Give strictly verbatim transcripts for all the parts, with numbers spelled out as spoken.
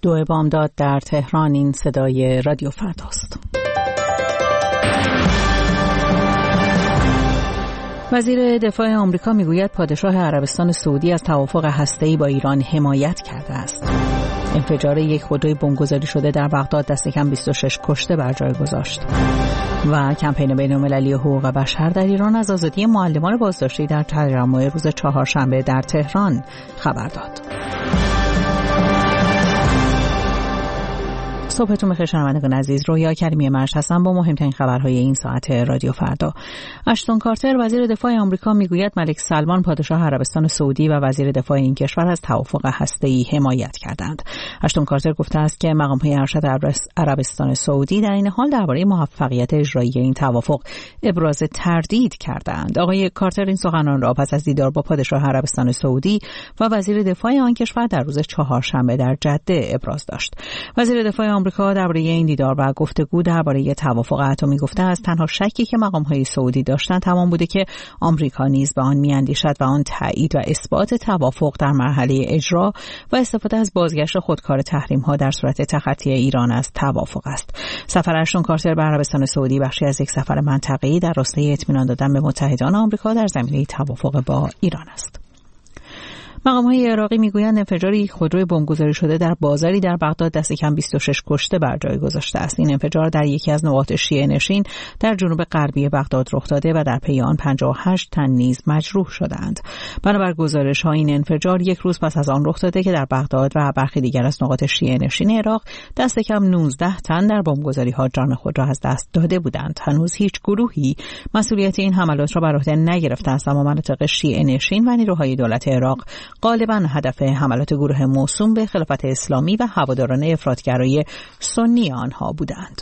دو بامداد در تهران. این صدای رادیو فرداست. وزیر دفاع آمریکا میگوید پادشاه عربستان سعودی از توافق هسته‌ای با ایران حمایت کرده است. انفجار یک خودروی بمبگذاری شده در بغداد دست کم بیست و شش کشته بر جای گذاشت. و کمپین بین‌المللی حقوق بشر در ایران از آزادی معلمان بازداشتی در تجمع روز چهارشنبه در تهران خبر داد. صبحتون بخیر شنوندگان عزیز، رویا کریمی مرش هستم با مهمترین خبرهای این ساعت رادیو فردا. اشتون کارتر وزیر دفاع آمریکا میگوید ملک سلمان پادشاه عربستان سعودی و وزیر دفاع این کشور از توافق هسته‌ای حمایت کردند. اشتون کارتر گفته است که مقام‌های ارشد عربستان سعودی در این حال درباره موفقیت اجرایی این توافق ابراز تردید کردند. آقای کارتر این سخنان را پس از دیدار با پادشاه عربستان سعودی و وزیر دفاع آن کشور در روز چهارشنبه در جده ابراز داشت. وزیر دفاع آمریکا درباره این دیدار و گفتگو درباره توافق اتمی گفته است تنها شکی که مقام‌های سعودی داشتند تمام بوده که آمریکا نیز به آن می‌اندیشد و آن تایید و اثبات توافق در مرحله اجرا و استفاده از بازگشت خودکار تحریم‌ها در صورت تخطی ایران از توافق است. سفر اشتون کارتر به عربستان سعودی بخشی از یک سفر منطقه‌ای در راستای اطمینان دادن به متحدان آمریکا در زمینه توافق با ایران است. مقام‌های عراقی میگویند انفجار یک خودروی بمبگذاری شده در بازاری در بغداد دست کم بیست و شش کشته بر جای گذاشته است. این انفجار در یکی از نقاط شیعه نشین در جنوب غربی بغداد رخ داده و در پی آن پنجاه و هشت تن نیز مجروح شدند. بنابر گزارش‌ها این انفجار یک روز پس از آن رخ داده که در بغداد و برخی دیگر از نقاط شیعه نشین عراق دست کم نوزده تن در بمبگذاری‌ها جان خود را از دست داده بودند. هنوز هیچ گروهی مسئولیت این حملات را بر عهده نگرفته است، اما مناطق شیعه نشین و نیروهای دولت عراق غالباً هدف حملات گروه موسوم به خلافت اسلامی و هواداران افراطگرای سنی آنها بودند.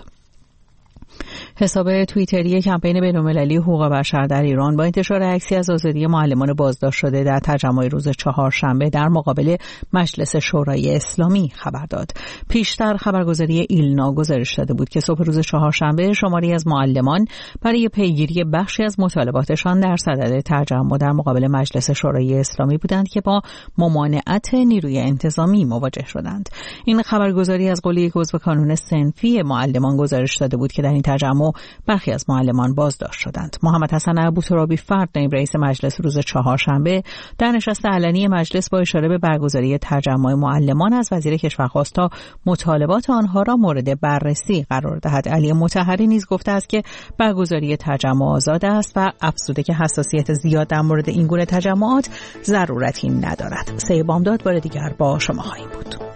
حساب توییتری کمپین بین‌المللی حقوق بشر در ایران با انتشار عکسی از آزادی معلمان بازداشت شده در تجمع روز چهارشنبه در مقابل مجلس شورای اسلامی خبر داد. پیشتر خبرگزاری ایلنا گزارش داده بود که صبح روز چهارشنبه شماری از معلمان برای پیگیری بخشی از مطالباتشان در صدد تجمع در مقابل مجلس شورای اسلامی بودند که با ممانعت نیروی انتظامی مواجه شدند. این خبرگزاری از قول یک عضو کانون صنفی معلمان گزارش داده بود که در این تجمع برخی از معلمان بازداشت شدند. محمد حسن ابوترابی فرد نایب رئیس مجلس روز چهارشنبه در نشست علنی مجلس با اشاره به برگزاری تجمع معلمان از وزیر کشور خواست تا مطالبات آنها را مورد بررسی قرار دهد. علی مطهری نیز گفته است که برگزاری تجمع آزاد است و افزوده که حساسیت زیاد در مورد این گونه تجمعات ضرورتی ندارد. سه بامداد بار دیگر با شما خواهیم بود.